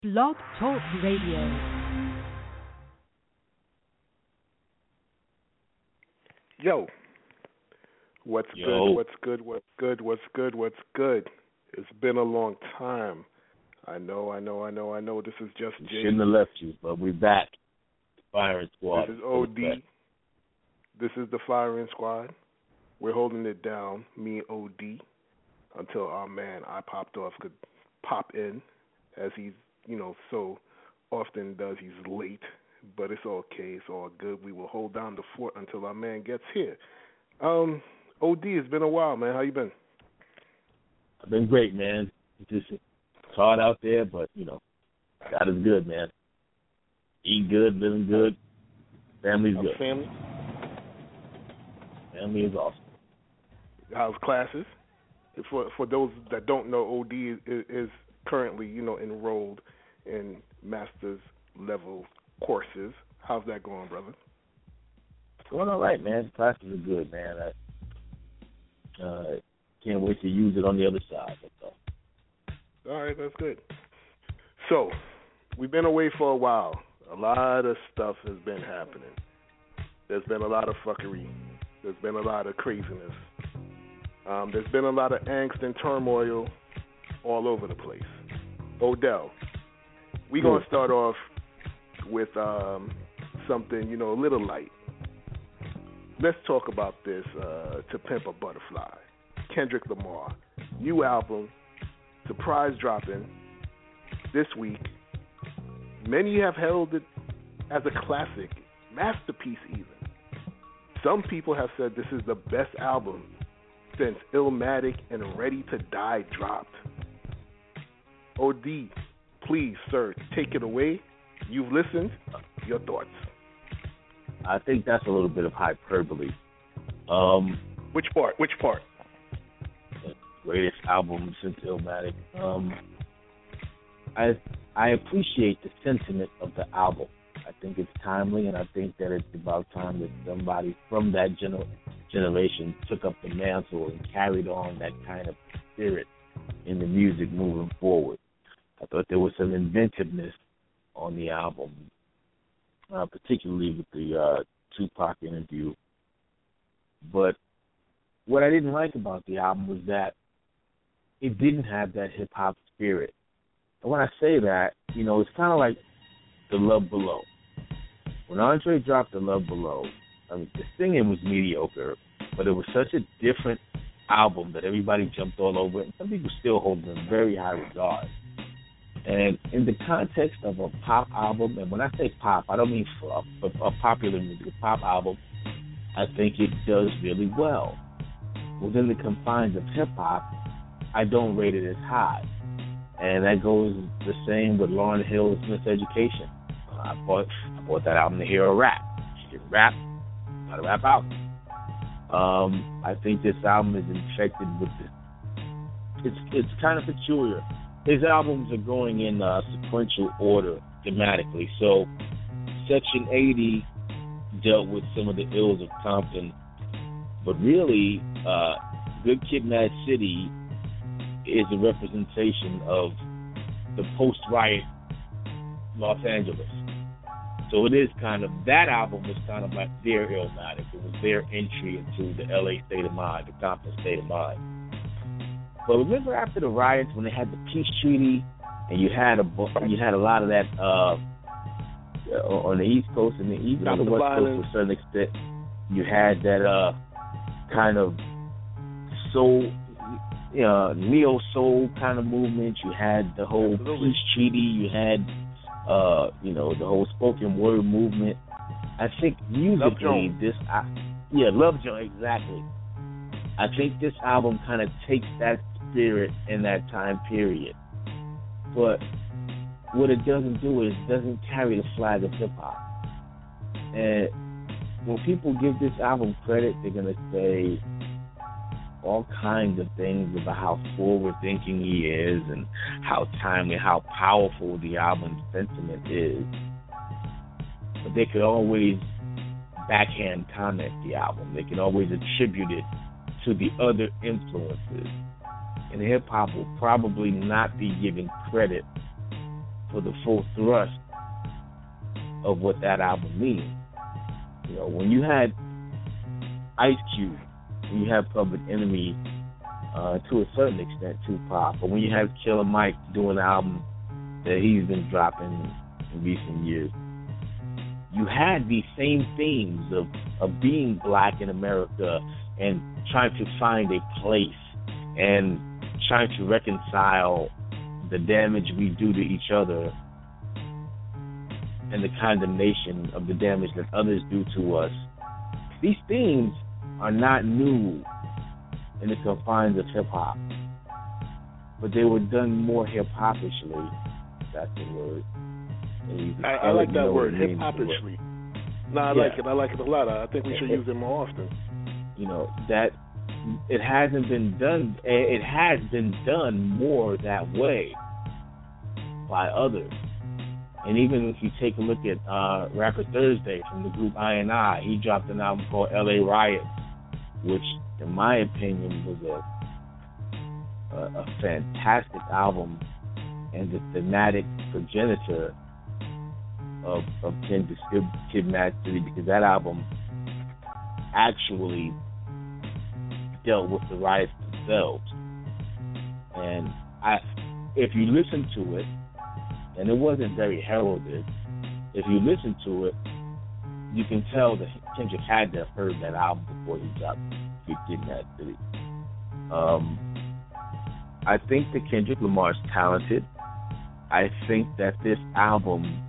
Blog Talk Radio. Yo, what's Yo. good? What's good? What's good? What's good? What's good? It's been a long time. I know. This is just We Jay. shouldn't have left you, but we're back. Firing squad. This is OD. This is the firing squad. We're holding it down, me and OD, until our man I popped off could pop in, as he's, so often does. He's late, but it's okay. It's all good. We will hold down the fort until our man gets here. OD, it's been a while, man. How you been? I've been great, man. It's hard out there, but, God is good, man. Eating good, living good. Family's good. Family? Family is awesome. How's classes? For those that don't know, OD is currently, enrolled in master's level courses. How's that going, brother? It's going all right, man. Classes are good, man. I can't wait to use it on the other side. That's all. All right, that's good. So, we've been away for a while. A lot of stuff has been happening. There's been a lot of fuckery. There's been a lot of craziness. There's been a lot of angst and turmoil all over the place. Odell, we're going to start off with something, a little light. Let's talk about this, To Pimp a Butterfly. Kendrick Lamar, new album, surprise dropping this week. Many have held it as a classic, masterpiece even. Some people have said this is the best album since Illmatic and Ready to Die dropped. OD, please, sir, take it away. You've listened. Your thoughts. I think that's a little bit of hyperbole. Which part? The greatest album since Illmatic. I appreciate the sentiment of the album. I think it's timely, and I think that it's about time that somebody from that generation took up the mantle and carried on that kind of spirit in the music moving forward. I thought there was some inventiveness on the album, particularly with the Tupac interview. But what I didn't like about the album was that it didn't have that hip-hop spirit. And when I say that, it's kind of like The Love Below. When Andre dropped The Love Below, the singing was mediocre, but it was such a different album that everybody jumped all over it, and some people still hold it in very high regard. And in the context of a pop album, and when I say pop, I don't mean for a popular music, a pop album, I think it does really well. Within the confines of hip-hop, I don't rate it as high. And that goes the same with Lauryn Hill's Miseducation. I bought that album to hear her rap. She can rap, not a rap album. I think this album is infected with this. It's kind of peculiar. His albums are going in sequential order thematically. So Section 80 dealt with some of the ills of Compton, but really, Good Kid, Mad City is a representation of the post-riot Los Angeles. So it is kind of, that album was kind of like their Illmatic. It was their entry into the LA state of mind, the Compton state of mind. But remember after the riots when they had the peace treaty and you had a lot of that on the East Coast and even on the West Coast to a certain extent, you had that kind of soul, neo soul kind of movement. You had the whole peace treaty. You had the whole spoken word movement. I think musically Love Jones, exactly. I think this album kind of takes that spirit in that time period. But what it doesn't do is it doesn't carry the flag of hip hop. And when people give this album credit, they're gonna say all kinds of things about how forward-thinking he is and how timely, how powerful the album's sentiment is. But they could always backhand comment the album. They can always attribute it to the other influences. And hip-hop will probably not be given credit for the full thrust of what that album means. You know, when you had Ice Cube, when you had Public Enemy, to a certain extent Tupac, but when you have Killer Mike doing the album that he's been dropping in recent years, you had these same themes of being black in America and trying to find a place and trying to reconcile the damage we do to each other and the condemnation of the damage that others do to us. These themes are not new in the confines of hip-hop, but they were done more hip-hopishly. That's the word. I like that word, hip-hopishly. No, I like it. I like it a lot. I think we should use it more often. You know, that it hasn't been done. It has been done more that way by others. And even if you take a look at Rapper Thursday from the group I&I, he dropped an album called L.A. Riots, which, in my opinion, was a fantastic album and the thematic progenitor of Kid Mad City, because that album actually dealt with the riots themselves. And if you listen to it, and it wasn't very heralded, if you listen to it, you can tell that Kendrick had to have heard that album before he dropped Kid Mad City. I think that Kendrick Lamar's talented. I think that this album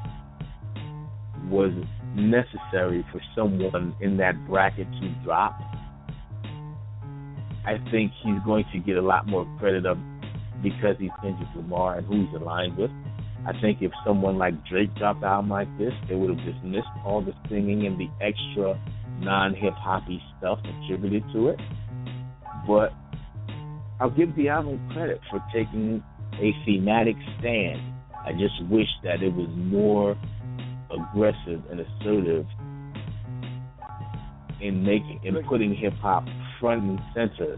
was necessary for someone in that bracket to drop. I think he's going to get a lot more credit because he's Kendrick Lamar and who he's aligned with. I think if someone like Drake dropped an album like this, they would have dismissed all the singing and the extra non-hip-hoppy stuff attributed to it. But I'll give the album credit for taking a thematic stand. I just wish that it was more aggressive and assertive in putting hip hop front and center,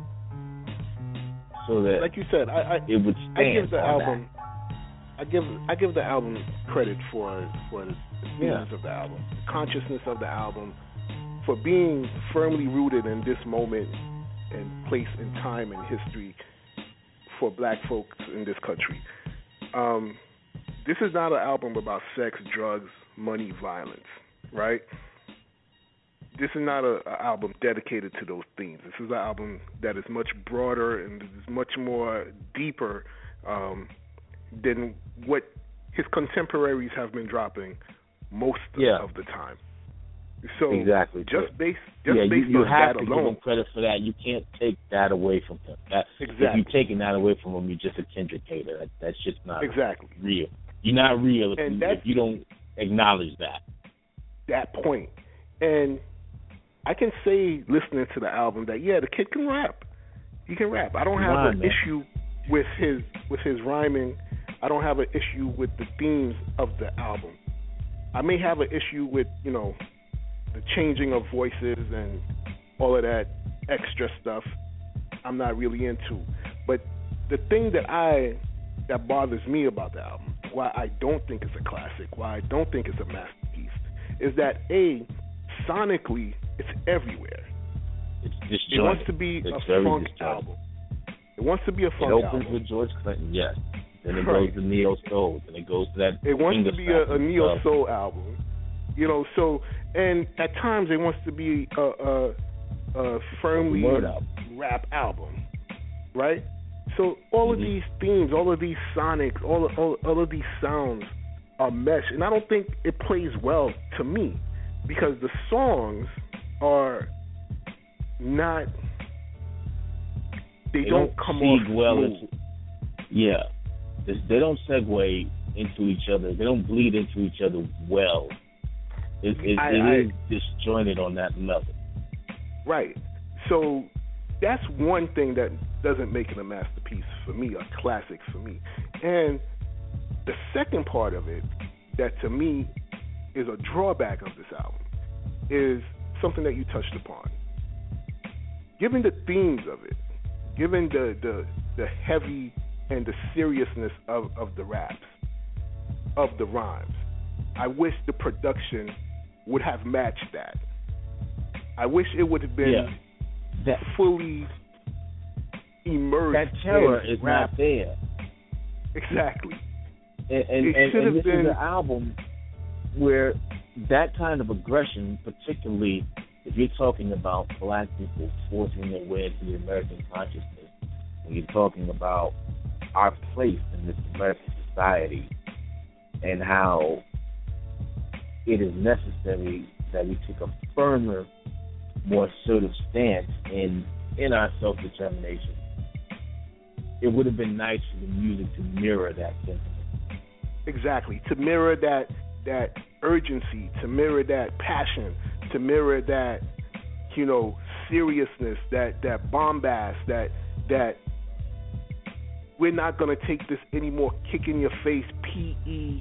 so that, like you said, it would stand. I give the album. I give the album credit for the themes of the album, the consciousness of the album, for being firmly rooted in this moment and place and time in history for black folks in this country. This is not an album about sex, drugs, money, violence, right? This is not an album dedicated to those themes. This is an album that is much broader and is much more deeper than what his contemporaries have been dropping most of the time. So exactly. Just based you on have that to alone, give him credit for that. You can't take that away from him. Exactly. If you're taking that away from him, you're just a Kendrick hater. That's just not real. You're not real if you don't acknowledge that point. And I can say, listening to the album, that the kid can rap. He can rap. I don't have an issue with his rhyming. I don't have an issue with the themes of the album. I may have an issue with, the changing of voices and all of that extra stuff. I'm not really into. But the thing that bothers me about the album, why I don't think it's a classic, why I don't think it's a masterpiece, is that sonically, it's everywhere. It's disjointed. It wants to be a funk album. It wants to be a funk album. It opens with George Clinton, yes. Then it goes to neo soul. Then it goes to that. It wants to be a neo soul album, So, and at times it wants to be a firmly rap album, right? So all of these themes, all of these sonics, all of these sounds are meshed, and I don't think it plays well to me because the songs are not. They don't come off well. smooth. They don't segue into each other. They don't bleed into each other well. It is disjointed on that level. Right. So that's one thing that doesn't make it a masterpiece for me, a classic for me. And the second part of it that to me is a drawback of this album is something that you touched upon. Given the themes of it, given the heavy and the seriousness of the raps, of the rhymes. I wish the production would have matched that. I wish it would have been that fully immersed. That terror in is rap. not there. Exactly. And this is an album where that kind of aggression, particularly if you're talking about black people forcing their way into the American consciousness, when you're talking about our place in this American society and how it is necessary that we take a firmer, more assertive stance in our self-determination. It would have been nice for the music to mirror that sentiment. Exactly. To mirror that urgency, to mirror that passion, to mirror that, seriousness, that bombast, that we're not going to take this anymore, kick in your face, PE,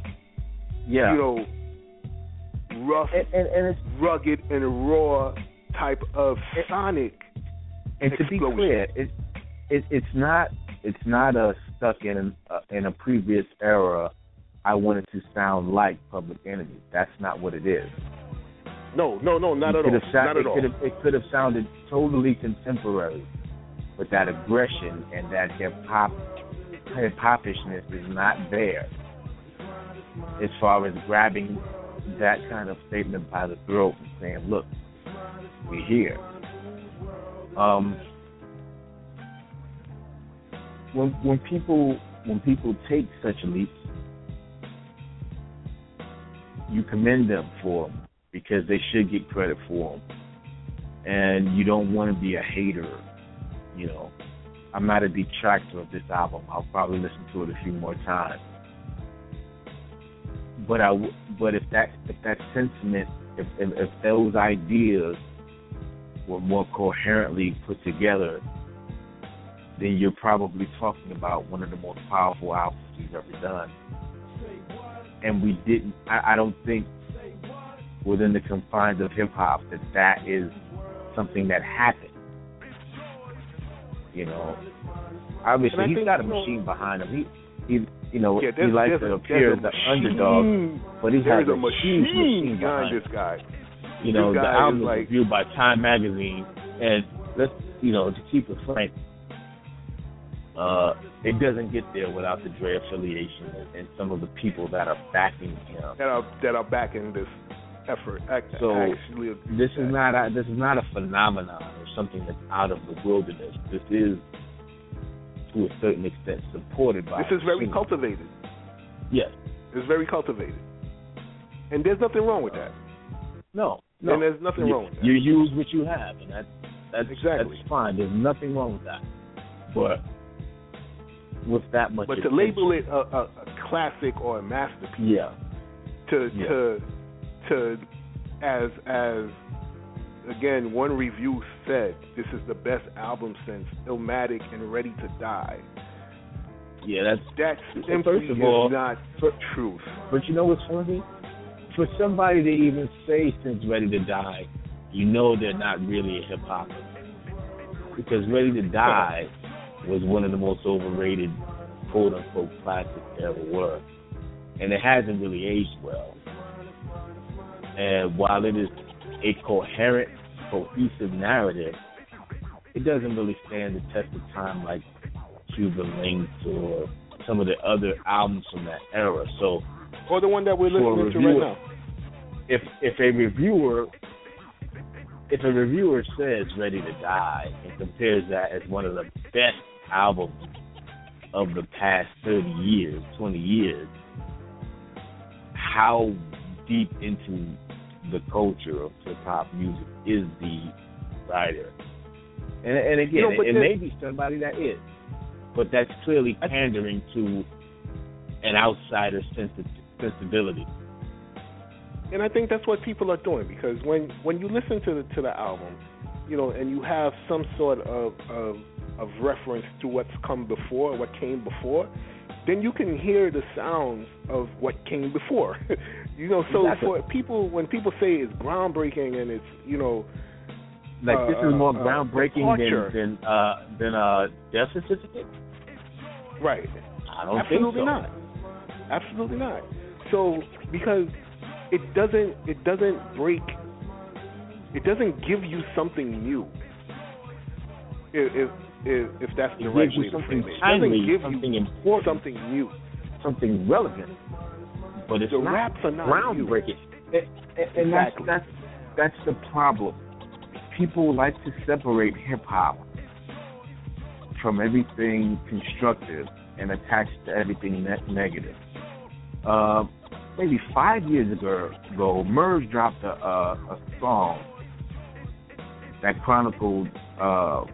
rough, and it's rugged and raw type of sonic and to explosion. Be clear, it's not a stuck in a previous era. I wanted to sound like Public Enemy. That's not what it is. No, not at all. Not at all. It could have sounded totally contemporary, but that aggression and that hip-hopishness is not there as far as grabbing that kind of statement by the throat and saying, look, we're here. When people take such leaps, you commend them for them because they should get credit for them. And you don't want to be a hater, I'm not a detractor of this album. I'll probably listen to it a few more times. But if that sentiment, if those ideas were more coherently put together, then you're probably talking about one of the most powerful albums we've ever done. And we didn't. I don't think within the confines of hip hop that is something that happened. Obviously he's got a machine behind him. He likes to appear the underdog, but he has a machine behind this guy. The album is reviewed by Time Magazine, and let's to keep it frank, it doesn't get there without the Dre affiliation and some of the people that are backing him. That are backing this effort. This is not a phenomenon or something that's out of the wilderness. This is, to a certain extent, supported by. This is very cultivated. Yes, it's very cultivated, and there's nothing wrong with that. No. And there's nothing wrong with that. You use what you have, and that's exactly. That's fine. There's nothing wrong with that. But with that much, to label it a classic or a masterpiece, as again, one review said, this is the best album since Illmatic and Ready to Die. Yeah, that simply is not truth. But you know what's funny? For somebody to even say since Ready to Die, they're not really a hip hop. Because Ready to Die was one of the most overrated, quote unquote, classics there ever were. And it hasn't really aged well. And while it is a coherent, cohesive narrative, it doesn't really stand the test of time like Cuban Links or some of the other albums from that era. So, or the one that we're listening to right now. If a reviewer says Ready to Die and compares that as one of the best albums of the past 30 years, 20 years, how deep into the culture of hip-hop music is the writer? And again, it may be somebody that is, but that's clearly pandering to an outsider's sensibility. And I think that's what people are doing, because when you listen to the album, and you have some sort of reference to what's come before, what came before, then you can hear the sounds of what came before. So exactly. For people, when people say it's groundbreaking and it's, this is more groundbreaking than Death Certificate? Right. I don't think so. Absolutely not. So because it doesn't give you something new. If that's the right way to frame it. It doesn't give something you important, something new, something relevant. But it's the not raps are not groundbreaking. And Exactly. that's the problem. People like to separate hip hop from everything constructive and attach to everything negative. Maybe 5 years ago, Merge dropped a song that chronicled a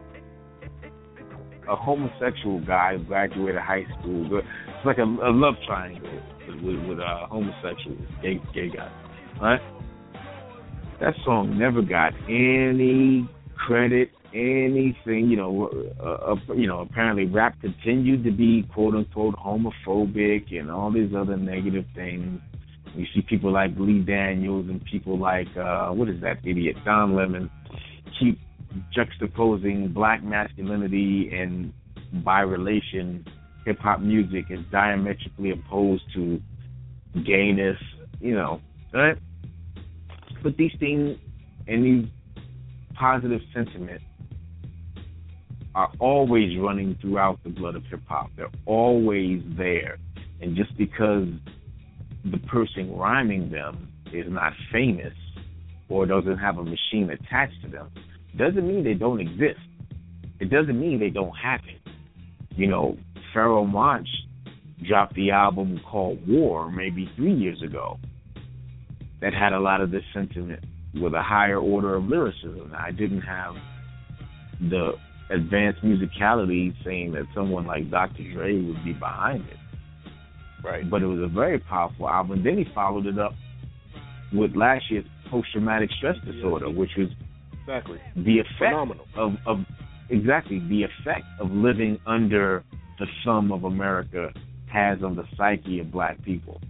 homosexual guy who graduated high school. It's like a love triangle with homosexuals, gay guys, right? That song never got any credit, anything. Apparently rap continued to be quote unquote homophobic and all these other negative things. You see people like Lee Daniels and people like what is that idiot Don Lemon keep juxtaposing black masculinity and by relation hip hop music is diametrically opposed to gayness, right? But these things and these positive sentiments are always running throughout the blood of hip hop. They're always there. And just because the person rhyming them is not famous or doesn't have a machine attached to them, doesn't mean they don't exist. It doesn't mean they don't happen. Pharoah Monch dropped the album called War maybe 3 years ago that had a lot of this sentiment with a higher order of lyricism. I didn't have the advanced musicality saying that someone like Dr. Dre would be behind it. Right. But it was a very powerful album. Then he followed it up with last year's Post-Traumatic Stress Disorder, which was exactly the effect phenomenal the effect of living under the thumb of America has on the psyche of black people.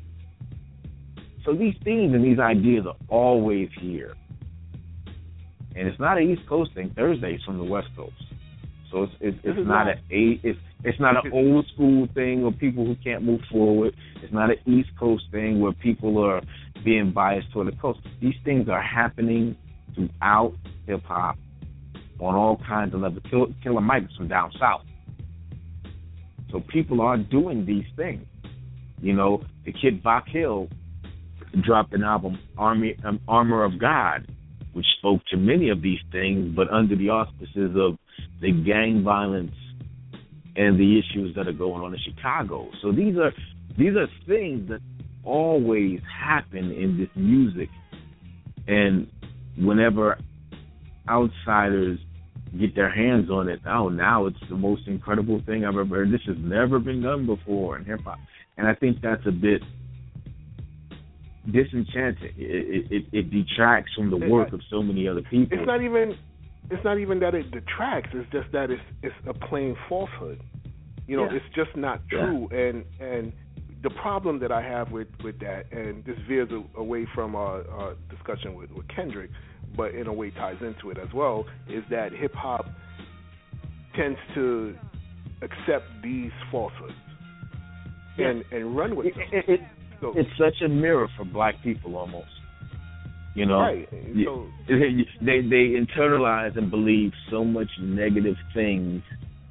So these themes and these ideas are always here. And it's not an East Coast thing. Thursday's from the West Coast. So it's not an old school thing or people who can't move forward. It's not an East Coast thing where people are being biased toward the coast. These things are happening throughout hip hop on all kinds of levels. Killer Mike's from down south. So people are doing these things. The kid Bach Hill dropped an album, Armor of God, which spoke to many of these things, but under the auspices of the gang violence and the issues that are going on in Chicago. So these are things that always happen in this music. And whenever outsiders get their hands on it, now it's the most incredible thing I've ever heard. This has never been done before in hip-hop. And I think that's a bit disenchanting. It detracts from the work of so many other people. It's not even that it detracts. It's just that it's a plain falsehood. It's just not true. Yeah. And the problem that I have with that, and this veers away from our discussion with Kendrick, but in a way ties into it as well, is that hip hop tends to accept these falsehoods and run with them. It's such a mirror for black people almost. Right. So, they internalize and believe so much negative things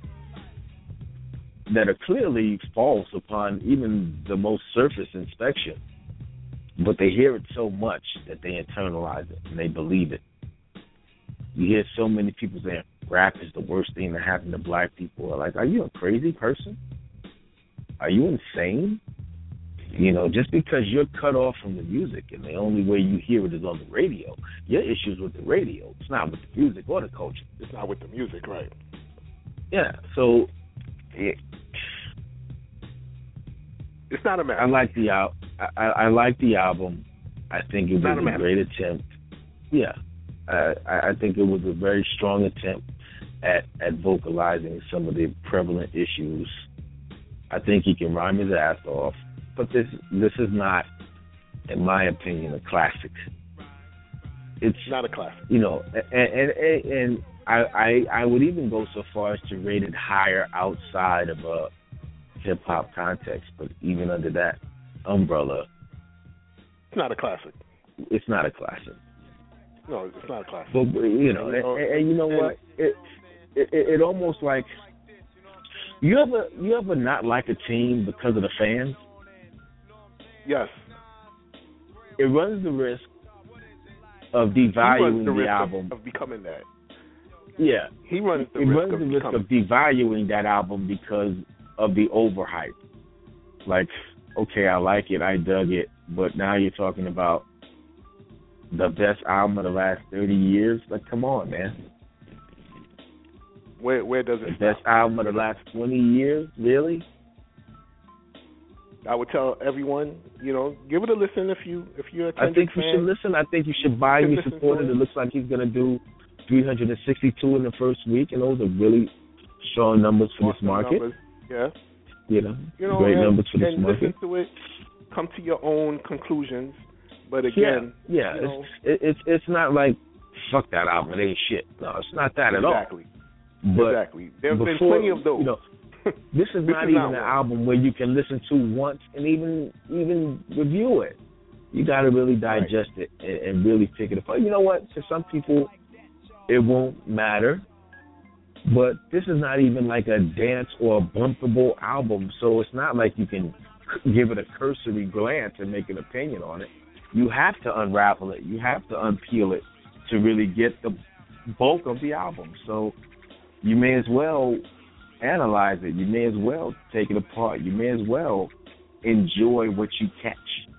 that are clearly false upon even the most surface inspection. But they hear it so much that they internalize it and they believe it. You hear so many people saying rap is the worst thing that happened to black people. Like, are you a crazy person? Are you insane? Just because you're cut off from the music and the only way you hear it is on the radio, your issue's with the radio. It's not with the music or the culture. It's not with the music, right? Yeah, so it's not a matter. I like the album. I think it was a great attempt. Yeah, I think it was a very strong attempt at vocalizing some of the prevalent issues. I think he can rhyme his ass off. But this is not, in my opinion, a classic. It's not a classic. And I would even go so far as to rate it higher outside of a hip hop context. But even under that, umbrella, It's not a classic. it's not a classic. No, it's not a classic. But you know, and you know what? It almost like you ever not like a team because of the fans? Yes. It runs the risk of He runs devaluing the the risk album. of becoming that. Yeah, He runs the it risk runs of the risk becoming. of devaluing that album because of the overhype. Like, okay, I like it, I dug it, but now you're talking about the best album of the last 30 years. Like, come on, man. Where does it The stop? best album of the last 20 years? Really? I would tell everyone, give it a listen if you're a I Kendrick think you fan. should listen. I think you should buy You me should listen support to it. it. It looks like he's going to do 362 in the first week, and those are really strong numbers for this Awesome market. numbers. Yeah. Great numbers for this and market. listen to it. Come to your own conclusions. But again, yeah. It's not like fuck that album. It ain't shit. No, it's not that at all. Exactly. But exactly. There have been plenty of those. This is not even an album where you can listen to once and even review it. You got to really digest it and really take it apart. You know what? To some people, it won't matter. But this is not even like a dance or a bumpable album, so it's not like you can give it a cursory glance and make an opinion on it. You have to unravel it. You have to unpeel it to really get the bulk of the album. So you may as well analyze it. You may as well take it apart. You may as well enjoy what you catch.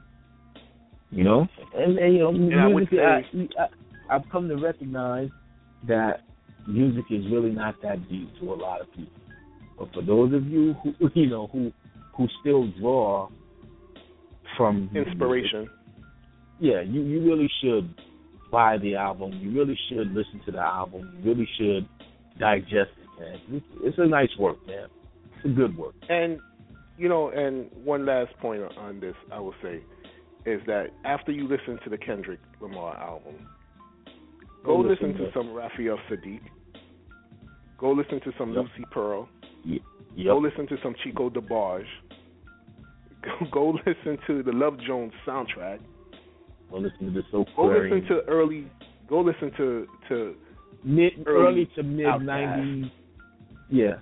And music, I've come to recognize that music is really not that deep to a lot of people. But for those of you who still draw from inspiration, you really should buy the album. You really should listen to the album. You really should digest it, man. It's a nice work, man. It's a good work. And and one last point on this, I will say, is that after you listen to the Kendrick Lamar album, go listen to some Raphael Sadiq. Go listen to some Lucy Pearl. Go listen to some Chico DeBarge. Go listen to the Love Jones soundtrack. Go listen to the So Go listen to early. Go listen to early to mid '90s. Yeah.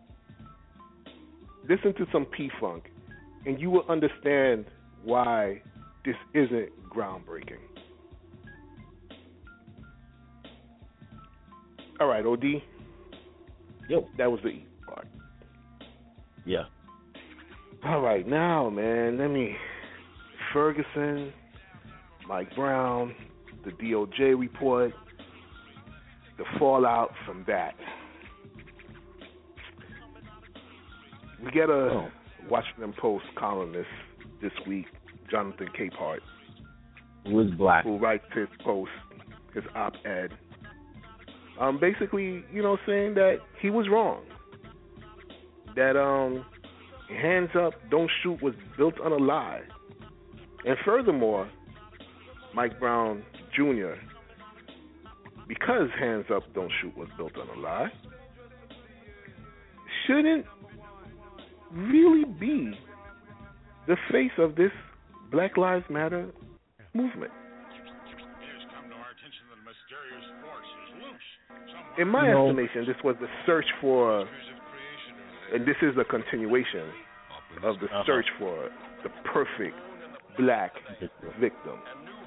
Listen to some P-Funk, and you will understand why this isn't groundbreaking. All right, OD. Yep. That was the E part. Yeah. All right, now, man, Ferguson, Mike Brown, the DOJ report, the fallout from that. We get a Washington Post columnist this week, Jonathan Capehart, who is black, who writes his post, his op-ed, basically, saying that he was wrong. That Hands Up, Don't Shoot was built on a lie. And furthermore, Mike Brown Jr., because Hands Up, Don't Shoot was built on a lie, shouldn't really be the face of this Black Lives Matter movement. In my estimation, this was the search for, and this is a continuation of the search for the perfect black victim.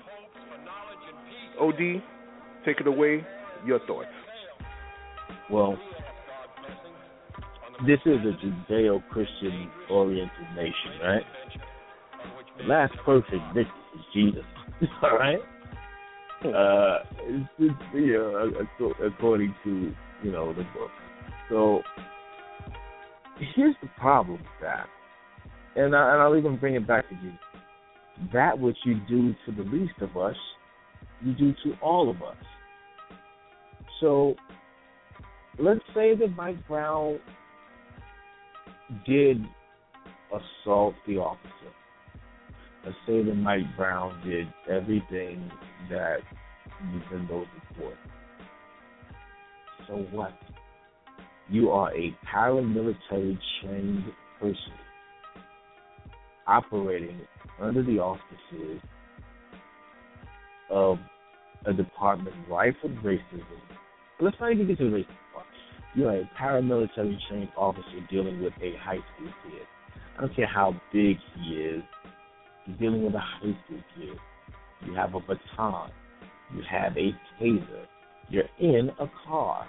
OD, take it away. Your thoughts. Well, this is a Judeo-Christian oriented nation, right? The last perfect victim is Jesus. All right? According to the book. So here's the problem with that, and I'll even bring it back to you. That which you do to the least of us, you do to all of us. So let's say that Mike Brown did assault the officer. Let's say that Mike Brown did everything that was in those reports. So what? You are a paramilitary trained person operating under the auspices of a department rife with racism. Let's not even get to the racism part. You're a paramilitary trained officer dealing with a high school kid. I don't care how big he is. You're dealing with a high school kid. You have a baton. You have a taser. You're in a car.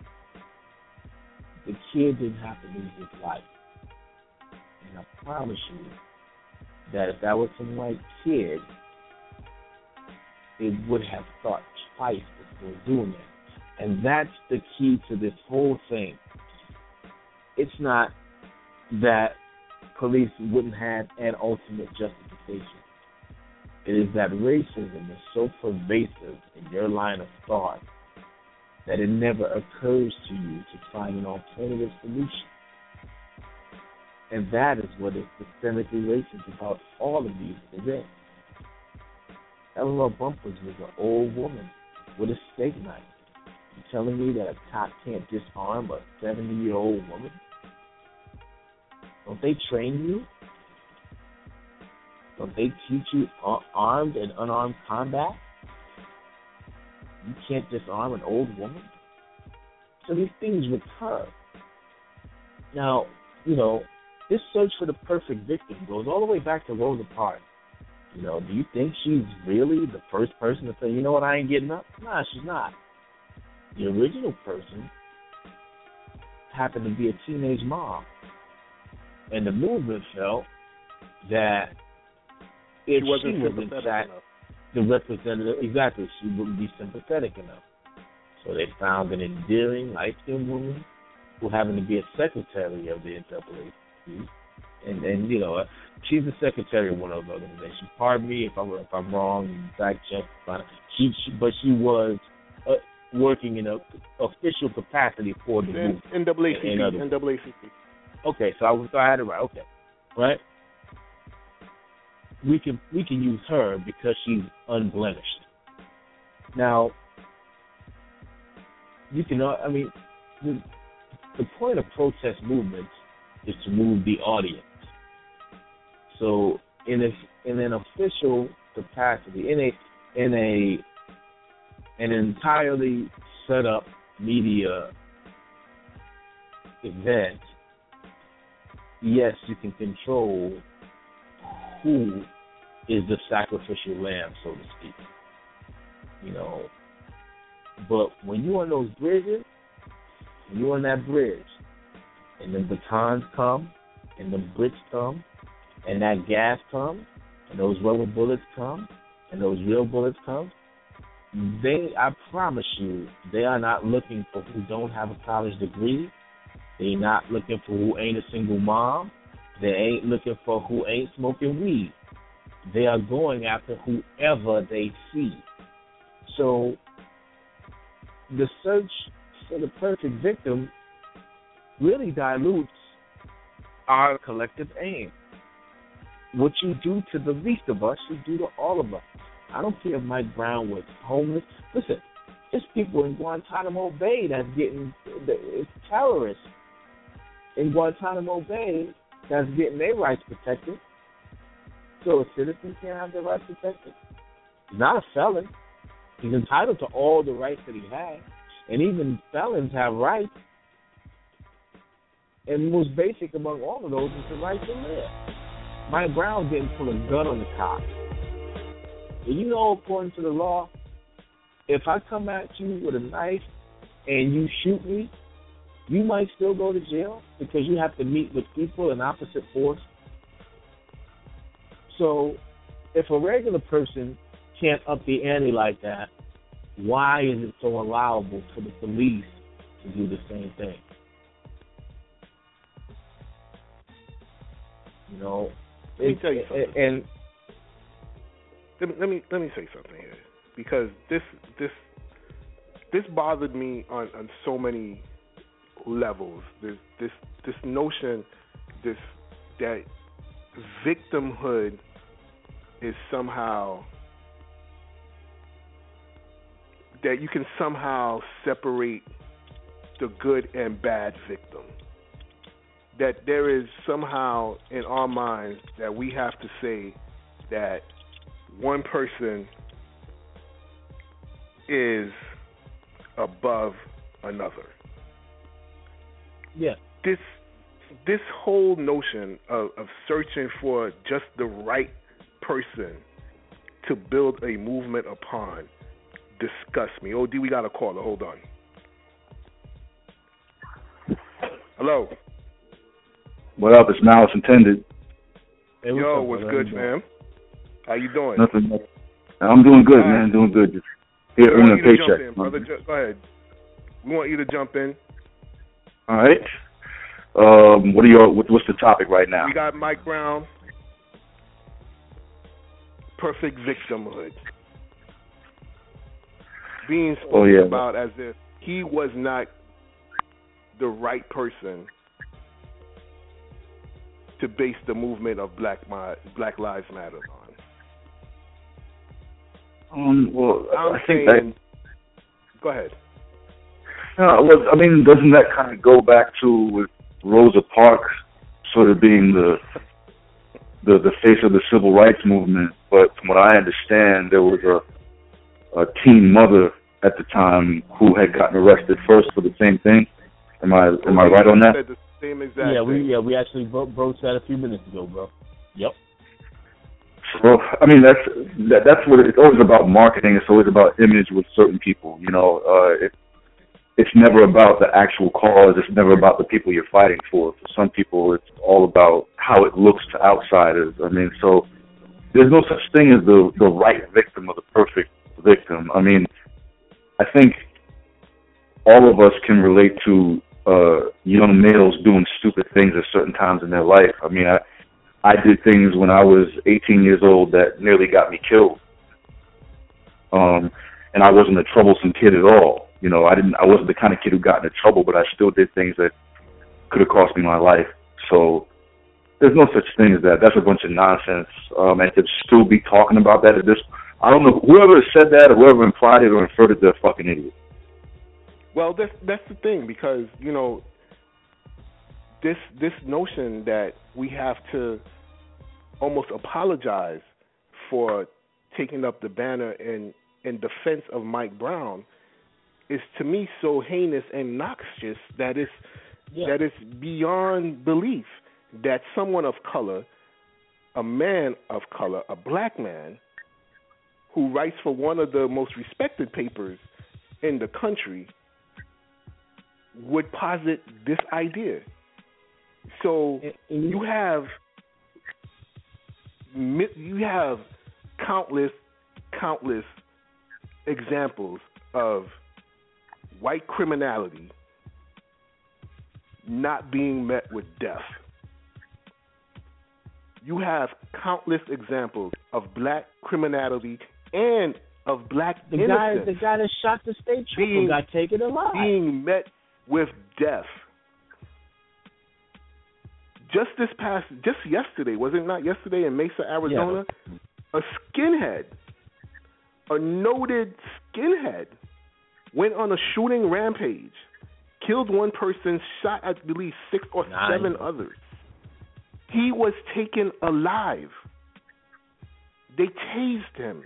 The kid didn't have to lose his life. And I promise you that if that was some white kid, they would have thought twice before doing it. And that's the key to this whole thing. It's not that police wouldn't have an ultimate justification. It is that racism is so pervasive in your line of thought that it never occurs to you to find an alternative solution. And that is what is systemically racist about all of these events. Eleanor Bumpers was an old woman with a steak knife. You telling me that a cop can't disarm a 70-year-old woman? Don't they train you? Don't they teach you armed and unarmed combat? You can't disarm an old woman? So these things recur. Now, this search for the perfect victim goes all the way back to Rosa Parks. Do you think she's really the first person to say, you know what, I ain't getting up? Nah, she's not. The original person happened to be a teenage mom. And the movement felt that if she wasn't in fact the representative, exactly, she wouldn't be sympathetic enough. So they found an endearing, light-skinned woman who happened to be a secretary of the NAACP. And she's the secretary of one of those organizations. Pardon me if I'm wrong. Fact check. But she was working in an official capacity for the movement. NAACP. Okay, so I had it right. Okay, right. We can use her because she's unblemished. Now, the point of protest movements is to move the audience. So in an official capacity, in an entirely set up media event, yes, you can control who is the sacrificial lamb, so to speak. But when you're on those bridges, when you're on that bridge, and the batons come, and the bricks come, and that gas comes, and those rubber bullets come, and those real bullets come, I promise you, they are not looking for who don't have a college degree. They're not looking for who ain't a single mom. They ain't looking for who ain't smoking weed. They are going after whoever they see. So the search for the perfect victim really dilutes our collective aim. What you do to the least of us, you do to all of us. I don't care if Mike Brown was homeless. Listen, there's people in Guantanamo Bay it's terrorists in Guantanamo Bay that's getting their rights protected. So a citizen can't have their rights protected. He's not a felon. He's entitled to all the rights that he has. And even felons have rights. And most basic among all of those is the right to live. Mike Brown didn't pull a gun on the cops. And according to the law, if I come at you with a knife and you shoot me, you might still go to jail because you have to meet with people in opposite force. So if a regular person can't up the ante like that, why is it so allowable for the police to do the same thing? Let me tell you something. Let me say something here, because this bothered me on so many levels. This notion that victimhood is somehow, that you can somehow separate the good and bad victim. That there is somehow in our minds that we have to say that one person is above another. Yeah. This whole notion of searching for just the right person to build a movement upon disgusts me. OD, we got a caller. Hold on. Hello. What up? It's Malice Intended. Hey, Yo, up, what's brother? good, fam? How you doing? Nothing much. I'm doing good, man. Doing good. Just here We want earning you a to jump paycheck. in, brother. Go ahead. We want you to jump in. All right. What's the topic right now? We got Mike Brown. Perfect victimhood. Being spoken about as if he was not the right person to base the movement of Black Lives Matter on. Well, I'm I think saying, that. Go ahead. Well, I mean, doesn't that kind of go back to with Rosa Parks sort of being the face of the civil rights movement? But from what I understand, there was a teen mother at the time who had gotten arrested first for the same thing. Am I right on that? Said the same exact thing. We actually broached that a few minutes ago, bro. Yep. Well, I mean, that's what it's always about. Marketing. It's always about image with certain people. You know, it's never about the actual cause. It's never about the people you're fighting for. For some people, it's all about how it looks to outsiders. I mean, so there's no such thing as the right victim or the perfect victim. I mean, I think all of us can relate to young males doing stupid things at certain times in their life. I mean, I did things when I was 18 years old that nearly got me killed. And I wasn't a troublesome kid at all. You know, I wasn't the kind of kid who got into trouble, but I still did things that could have cost me my life. So there's no such thing as that. That's a bunch of nonsense. And to still be talking about that at this, I don't know, whoever said that or whoever implied it or inferred it, they're a fucking idiot. Well, that's the thing, because, you know, this notion that we have to almost apologize for taking up the banner in defense of Mike Brown is, to me, so heinous and noxious that it's beyond belief that someone of color, a man of color, a black man, who writes for one of the most respected papers in the country, would posit this idea. So you have countless examples of white criminality not being met with death. You have countless examples of black criminality and of black innocence. The guy that shot the state trooper got taken alive. Being met with death. Just yesterday, was it not yesterday in Mesa, Arizona? Yeah. A skinhead, a noted skinhead, went on a shooting rampage, killed one person, shot I believe 6 or 7 others. He was taken alive. They tased him.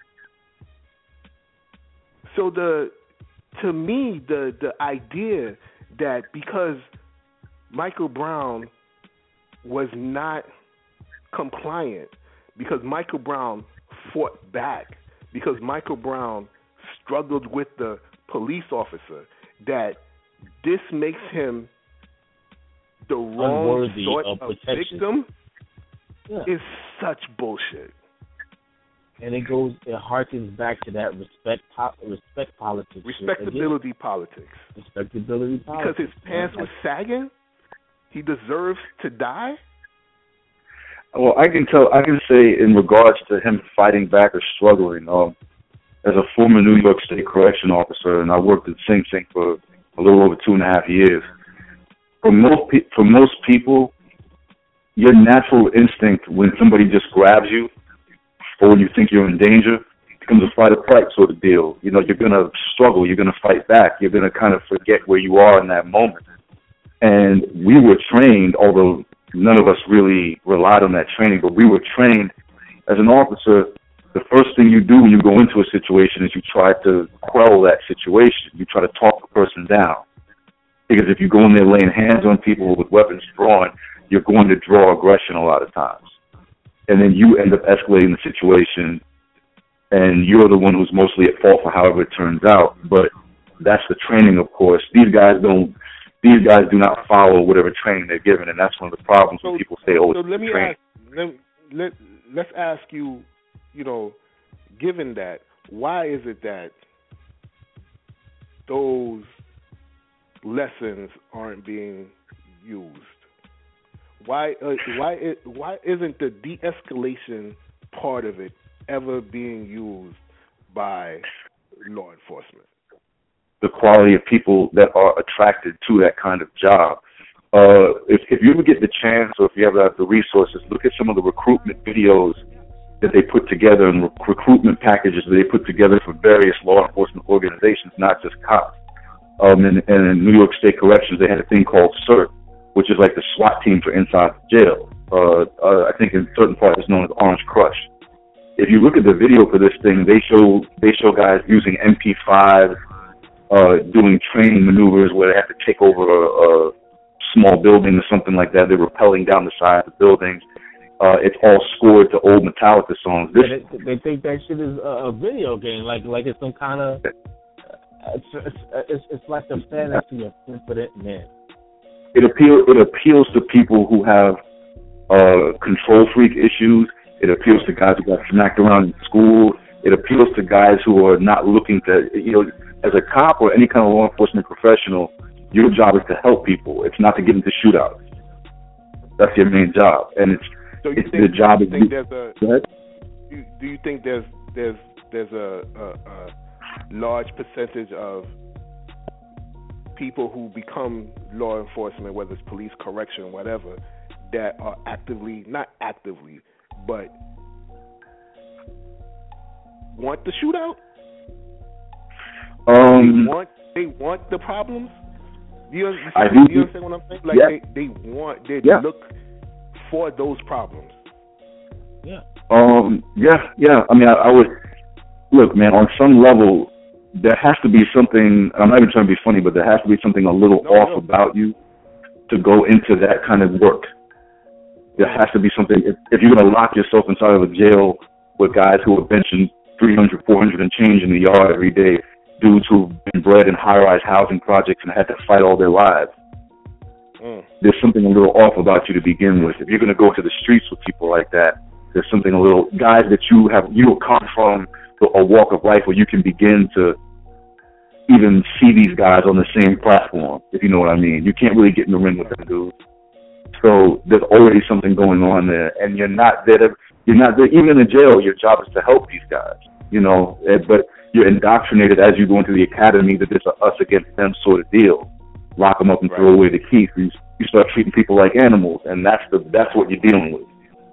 So to me, the idea that because Michael Brown was not compliant, because Michael Brown fought back, because Michael Brown struggled with the police officer, that this makes him the wrong sort of victim is such bullshit. And it harkens back to that respect politics. Respectability politics. Respectability politics. Because his pants were sagging, he deserves to die? Well, I can say in regards to him fighting back or struggling, as a former New York State correction officer, and I worked at Sing Sing for a little over 2.5 years, for most people, your natural instinct when somebody just grabs you or when you think you're in danger becomes a fight or flight sort of deal. You know, you're going to struggle, you're going to fight back, you're going to kind of forget where you are in that moment. And we were trained, although none of us really relied on that training, but we were trained As an officer, the first thing you do when you go into a situation is you try to quell that situation. You try to talk the person down. Because if you go in there laying hands on people with weapons drawn, you're going to draw aggression a lot of times. And then you end up escalating the situation, and you're the one who's mostly at fault for however it turns out. But that's the training, of course. These guys do not follow whatever training they're given, and that's one of the problems when people say, "Oh, so let me training." let's ask you, given that, why is it that those lessons aren't being used? Why isn't the de-escalation part of it ever being used by law enforcement? The quality of people that are attracted to that kind of job. If you ever get the chance, or if you ever have the resources, look at some of the recruitment videos that they put together and recruitment packages that they put together for various law enforcement organizations, not just cops. In New York State Corrections, they had a thing called CERT, which is like the SWAT team for inside the jail. I think in certain parts it's known as Orange Crush. If you look at the video for this thing, they show guys using MP5, doing training maneuvers where they have to take over a small building or something like that. They're rappelling down the side of the buildings. It's all scored to old Metallica songs. They think that shit is a video game, like it's some kind of. It's like a fantasy of infinite man. It appeals to people who have control freak issues. It appeals to guys who got smacked around in school. It appeals to guys who are not looking to, as a cop or any kind of law enforcement professional, your job is to help people. It's not to get into shootouts. That's your main job, and do you think there's a large percentage of people who become law enforcement, whether it's police, correction, whatever, that are not actively, but want the shootout? They want the problems? Do you understand what I'm saying? Like, yeah. They look for those problems. Yeah. Yeah. I mean, I would look, man. On some level, there has to be something. I'm not even trying to be funny, but there has to be something a little off about you to go into that kind of work. There has to be something. If you're going to lock yourself inside of a jail with guys who are benching 300, 400 and change in the yard every day, dudes who've been bred in high-rise housing projects and had to fight all their lives, there's something a little off about you to begin with. If you're going to go to the streets with people like that, there's something a little, guys that you come from a walk of life where you can begin to even see these guys on the same platform, if you know what I mean. You can't really get in the ring with them dudes. So there's already something going on there, and you're not there. Even in the jail, your job is to help these guys, but you're indoctrinated as you go into the academy that it's a us against them sort of deal. Lock them up and throw away the keys. You start treating people like animals, and that's what you're dealing with.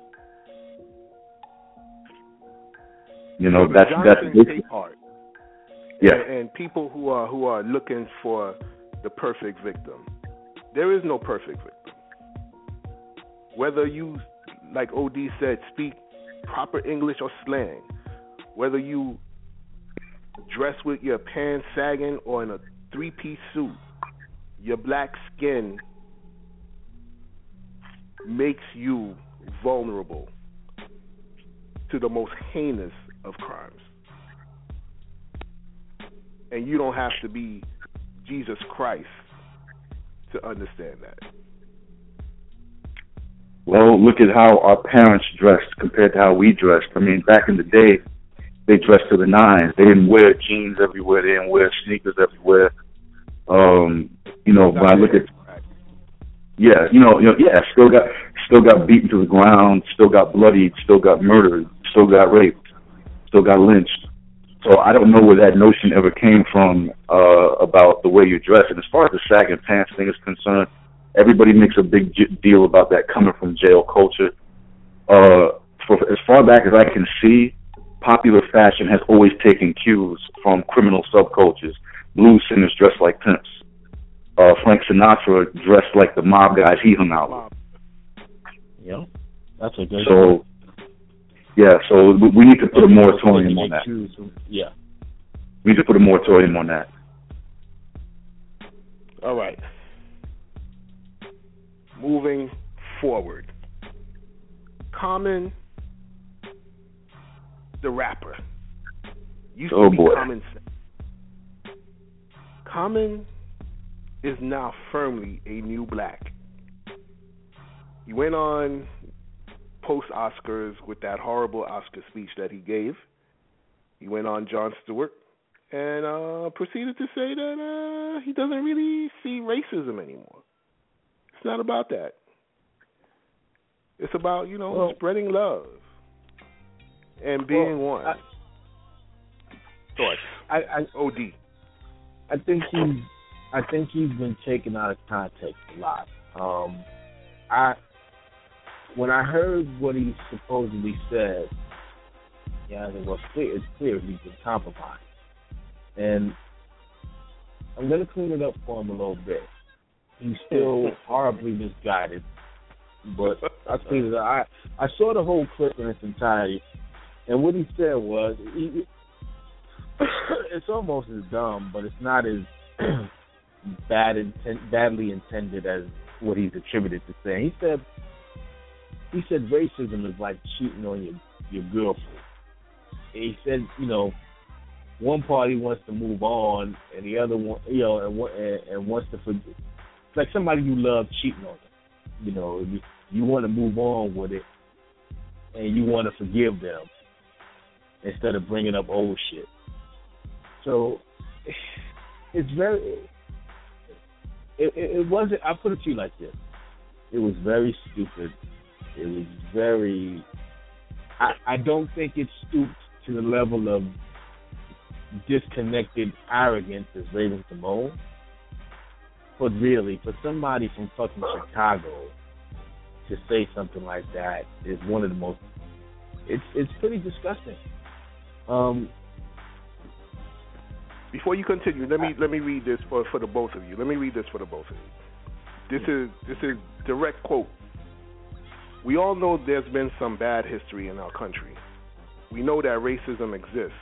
That's basic part. Yeah. And people who are looking for the perfect victim. There is no perfect victim. Whether you, like OD said, speak proper English or slang, whether you dress with your pants sagging or in a three-piece suit, your black skin makes you vulnerable to the most heinous of crimes. And you don't have to be Jesus Christ to understand that. Well, look at how our parents dressed compared to how we dressed. I mean, back in the day, they dressed to the nines. They didn't wear jeans everywhere. They didn't wear sneakers everywhere. When I look at, still got beaten to the ground, still got bloodied, still got murdered, still got raped, still got lynched. So I don't know where that notion ever came from about the way you dress. And as far as the sagging pants thing is concerned, everybody makes a big deal about that coming from jail culture. For as far back as I can see, popular fashion has always taken cues from criminal subcultures. Blues singers dressed like pimps. Frank Sinatra dressed like the mob guys he hung out with. Yeah, that's a good So, Yeah, so we need to put a moratorium on that. Yeah. We need to put a moratorium on that. All right. Moving forward. Common, the rapper. Used to be Common Sense. Common is now firmly a new black. He went on post-Oscars with that horrible Oscar speech that he gave. He went on Jon Stewart and proceeded to say that he doesn't really see racism anymore. It's not about that. It's about, spreading love and being one. Thoughts? OD. I think he's been taken out of context a lot. When I heard what he supposedly said, it's clear he's been compromised. And I'm going to clean it up for him a little bit. He's still horribly misguided, but I'll clean it up. I saw the whole clip in its entirety, and what he said was, it's almost as dumb, but it's not as badly intended as what he's attributed to saying. He said racism is like cheating on your girlfriend. He said, one party wants to move on, and the other one, and wants to forget. It's like somebody you love cheating on them. You want to move on with it, and you want to forgive them instead of bringing up old shit. So it's very. It wasn't. I put it to you like this. It was very stupid. It was very. I don't think it stooped to the level of disconnected arrogance as Raven-Symoné. But really, for somebody from fucking Chicago to say something like that is one of the most. It's pretty disgusting. Before you continue, let me read this for the both of you. This is direct quote. We all know there's been some bad history in our country. We know that racism exists.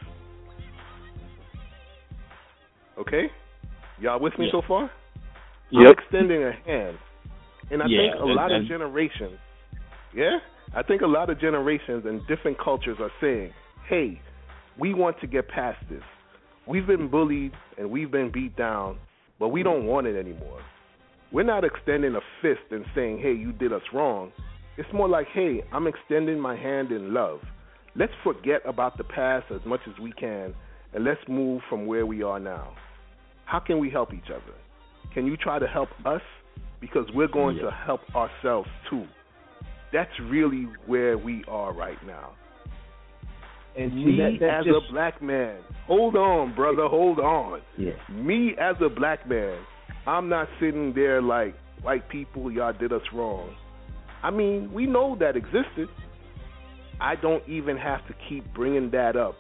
Okay? Y'all with me so far? Yep. I'm extending a hand. And I think a lot of generations, I think a lot of generations and different cultures are saying, hey, we want to get past this. We've been bullied and we've been beat down, but we don't want it anymore. We're not extending a fist and saying, hey, you did us wrong. It's more like, hey, I'm extending my hand in love. Let's forget about the past as much as we can, and let's move from where we are now. How can we help each other? Can you try to help us? Because we're going to help ourselves too. That's really where we are right now. And me as a black man, hold on, brother, hold on. Yeah. Me as a black man, I'm not sitting there like, white people, y'all did us wrong. I mean, we know that existed. I don't even have to keep bringing that up.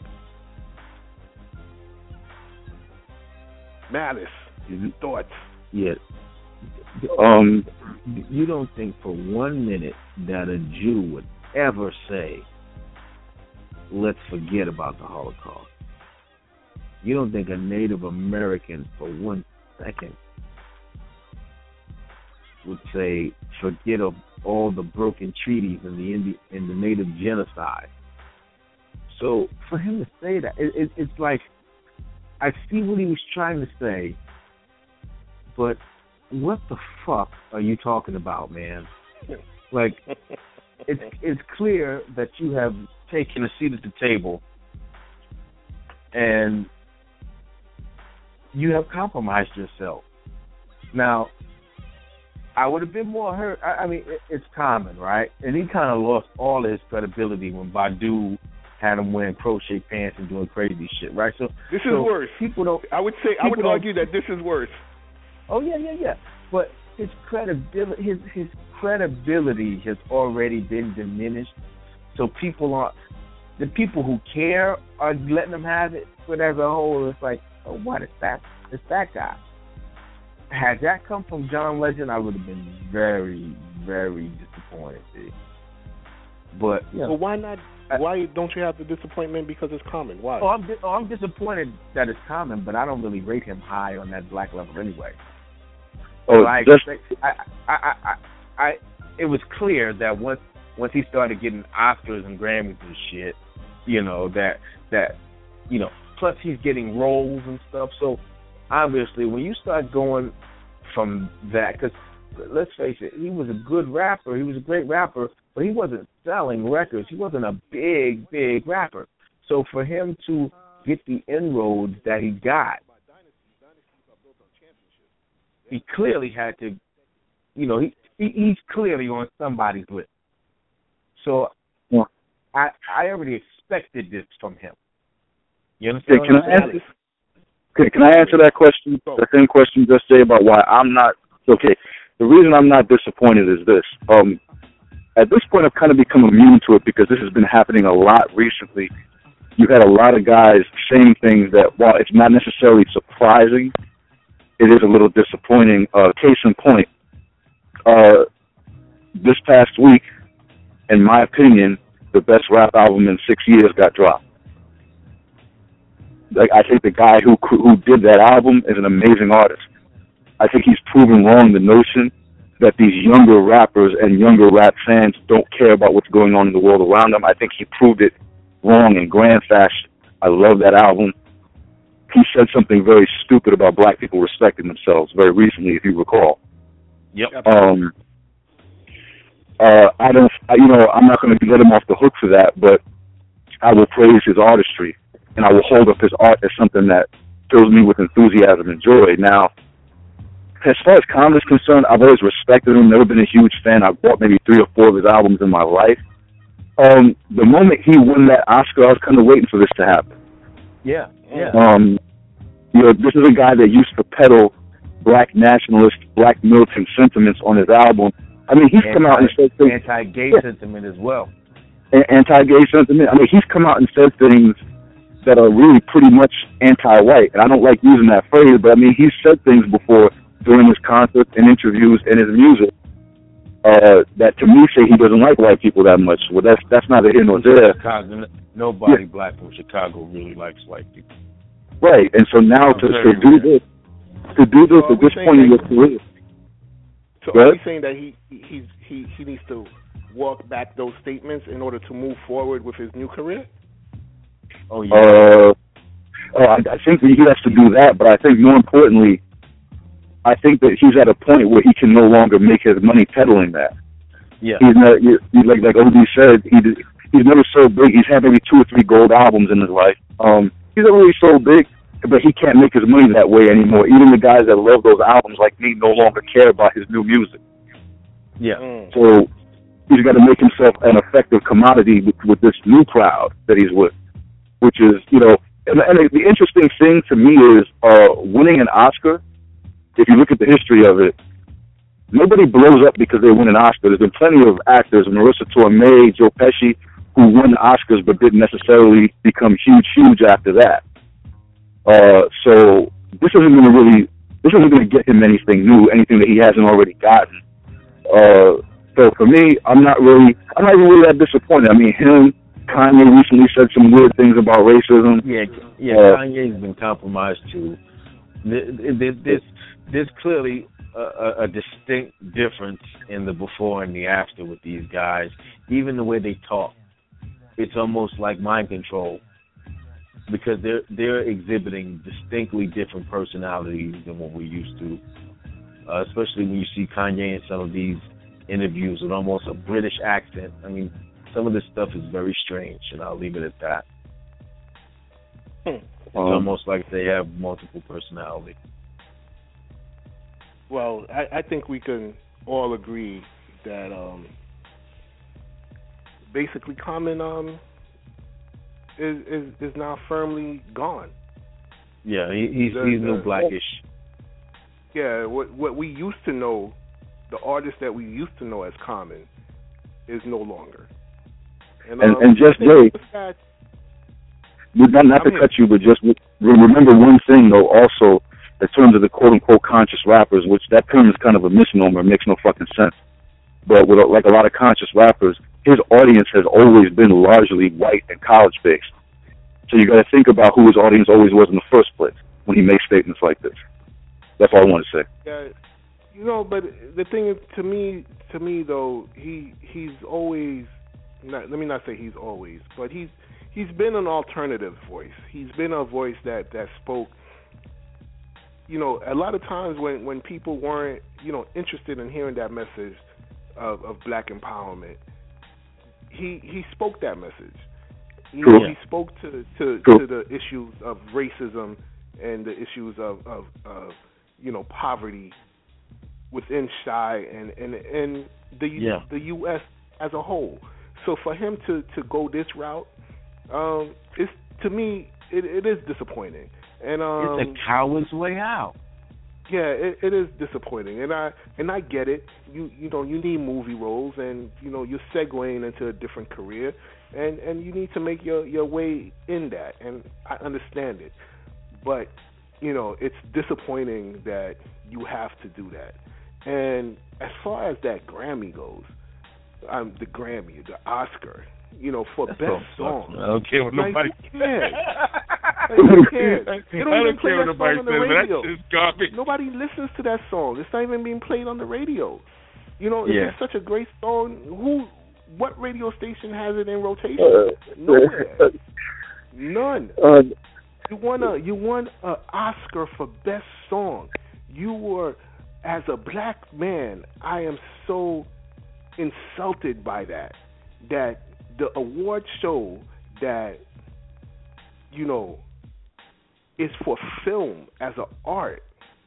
Malice, thoughts? Yeah. You don't think for 1 minute that a Jew would ever say, let's forget about the Holocaust? You don't think a Native American for 1 second would say, forget of all the broken treaties and the Native genocide? So for him to say that, it's like, I see what he was trying to say, but what the fuck are you talking about, man? Like, it's clear that you have taken a seat at the table and you have compromised yourself. Now, I would have been more hurt. I mean, it's Common, right? And he kind of lost all his credibility when Badu had him wearing crochet pants and doing crazy shit, right? So this is worse. People don't. I would argue that this is worse. Oh yeah. But his credibility, his credibility has already been diminished. So the people who care are letting them have it. But as a whole, it's like, oh, what? It's that guy. Had that come from John Legend, I would have been very, very disappointed. But well, why not why don't you have the disappointment because it's Common? Why? I'm disappointed that it's Common, but I don't really rate him high on that black level anyway. Oh, it was clear that once he started getting Oscars and Grammys and shit, that plus he's getting roles and stuff. So obviously, when you start going from that, because let's face it, he was a good rapper, he was a great rapper, but he wasn't selling records. He wasn't a big rapper. So for him to get the inroads that he got, he clearly had to, he's clearly on somebody's list. So I already expected this from him. You understand? Can I answer that question? The same question just say about why I'm not okay. The reason I'm not disappointed is this. At this point, I've kind of become immune to it because this has been happening a lot recently. You've had a lot of guys saying things that, while it's not necessarily surprising, it is a little disappointing. Case in point, this past week, in my opinion, the best rap album in 6 years got dropped. I think the guy who did that album is an amazing artist. I think he's proven wrong the notion that these younger rappers and younger rap fans don't care about what's going on in the world around them. I think he proved it wrong in grand fashion. I love that album. He said something very stupid about black people respecting themselves very recently, if you recall. Yep. I'm not going to let him off the hook for that, but I will praise his artistry, and I will hold up his art as something that fills me with enthusiasm and joy. Now, as far as Common's concerned, I've always respected him, never been a huge fan. I've bought maybe 3 or 4 of his albums in my life. The moment he won that Oscar, I was kind of waiting for this to happen. Yeah. This is a guy that used to peddle black nationalist, black militant sentiments on his album. I mean, he's come out and said things. Anti-gay sentiment as well. Anti-gay sentiment. I mean, he's come out and said things that are really pretty much anti-white. And I don't like using that phrase, but I mean, he's said things before during his concerts and interviews and his music that to me say he doesn't like white people that much. Well, that's neither here nor there. Nobody black from Chicago really likes white people. Right, and so now to do this at this point in your career. So are you saying that he needs to walk back those statements in order to move forward with his new career? Oh yeah. I think that he has to do that, but I think more importantly, I think that he's at a point where he can no longer make his money peddling that. Yeah. He's not, like OD said, he's never so big. He's had maybe 2 or 3 gold albums in his life. He's never really so big, but he can't make his money that way anymore. Even the guys that love those albums like me no longer care about his new music. Yeah. So he's got to make himself an effective commodity with this new crowd that he's with, which is, and the interesting thing to me is winning an Oscar. If you look at the history of it, nobody blows up because they win an Oscar. There's been plenty of actors, Marissa Tomei, Joe Pesci, who won Oscars but didn't necessarily become huge after that. So this isn't going to get him anything new, anything that he hasn't already gotten. So for me, I'm not even really that disappointed. I mean, Kanye recently said some weird things about racism. Yeah. Kanye's been compromised too. There's clearly a distinct difference in the before and the after with these guys. Even the way they talk, it's almost like mind control because they're exhibiting distinctly different personalities than what we're used to. Especially when you see Kanye in some of these interviews with almost a British accent. I mean, some of this stuff is very strange, and I'll leave it at that. It's almost like they have multiple personalities. Well, I think we can all agree that basically Common is now firmly gone. Yeah, he's no Blackish. Yeah, what we used to know, the artist that we used to know as Common, is no longer. And just Jay, not to cut you, but just remember one thing though. Also, in terms of the quote unquote conscious rappers, which that term is kind of a misnomer, it makes no fucking sense. but with like a lot of conscious rappers, his audience has always been largely white and college-based. So you got to think about who his audience always was in the first place when he makes statements like this. That's all I want to say. Yeah, you know, but the thing is, to me though, he's always, let me not say he's always, but he's been an alternative voice. He's been a voice that spoke. You know, a lot of times when people weren't, you know, interested in hearing that message of black empowerment, he spoke that message. You know, he spoke to the issues of racism and the issues of you know, poverty within Chi and the U.S. as a whole. So for him to go this route, it's, to me, it is disappointing. And it's a coward's way out. Yeah, it is disappointing, and I get it. You know, you need movie roles, and you know, you're segueing into a different career, and you need to make your way in that, and I understand it. But you know, it's disappointing that you have to do that. And as far as that Grammy goes, the Oscar, you know, for Best Song. I don't care what nobody cares. Who cares? They don't even play that song on the radio. Nobody listens to that song. It's not even being played on the radio. You know, it's such a great song. What radio station has it in rotation? Nowhere. None. You won an Oscar for Best Song. You were, as a black man, I am so insulted by that the award show that, you know, is for film as an art,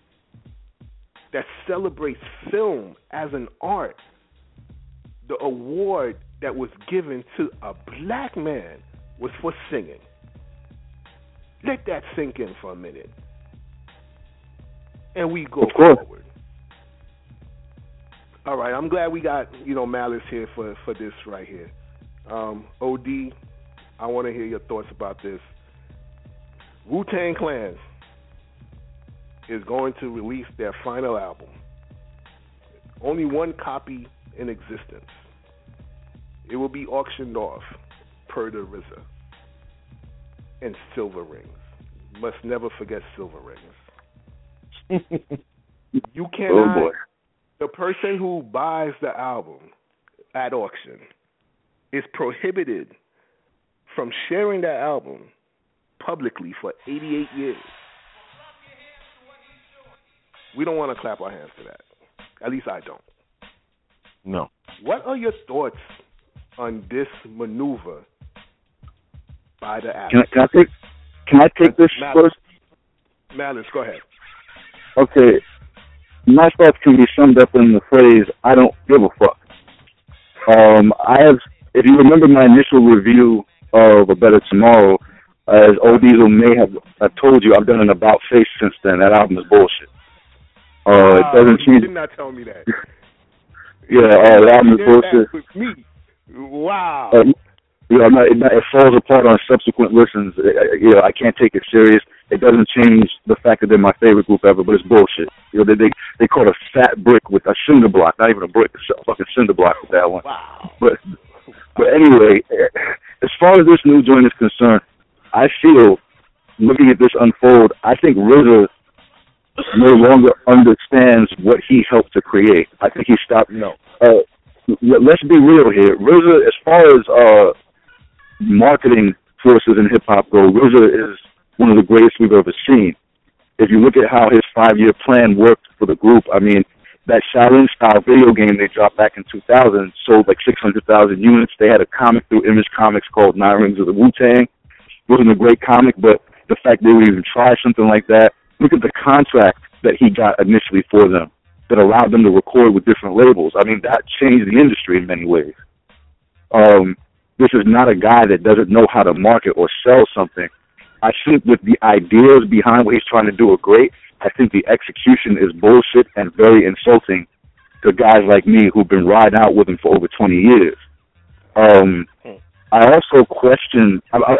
that celebrates film as an art, the award that was given to a black man was for singing. Let that sink in for a minute. And we go forward. All right, I'm glad we got, you know, Malice here for this right here. OD, I want to hear your thoughts about this. Wu-Tang Clan is going to release their final album. Only one copy in existence. It will be auctioned off per the RZA. And silver rings. Must never forget silver rings. You cannot. Oh boy. The person who buys the album at auction is prohibited from sharing that album publicly for 88 years. We don't want to clap our hands to that. At least I don't. No. What are your thoughts on this maneuver by the artist? Can I take this first? Malice, go ahead. Okay. My thoughts can be summed up in the phrase, I don't give a fuck. If you remember my initial review of A Better Tomorrow, as O Diesel may have told you, I've done an about face since then. That album is bullshit. It doesn't change. You did not tell me that. The album is bullshit. With me. Wow. It falls apart on subsequent listens. I can't take it serious. It doesn't change the fact that they're my favorite group ever, but it's bullshit. They caught a fat brick with a cinder block, not even a brick, a fucking cinder block with that one. Wow. But anyway, as far as this new joint is concerned, I feel, looking at this unfold, I think RZA no longer understands what he helped to create. I think he stopped. No. Let's be real here. RZA, as far as marketing forces in hip-hop go, RZA is one of the greatest we've ever seen. If you look at how his 5-year plan worked for the group, I mean, that Shaolin-style video game they dropped back in 2000 sold like 600,000 units. They had a comic through Image Comics called Nine Rings of the Wu-Tang. It wasn't a great comic, but the fact they would even try something like that, look at the contract that he got initially for them that allowed them to record with different labels. I mean, that changed the industry in many ways. This is not a guy that doesn't know how to market or sell something. I think that the ideas behind what he's trying to do are great. I think the execution is bullshit and very insulting to guys like me who've been riding out with him for over 20 years. I also question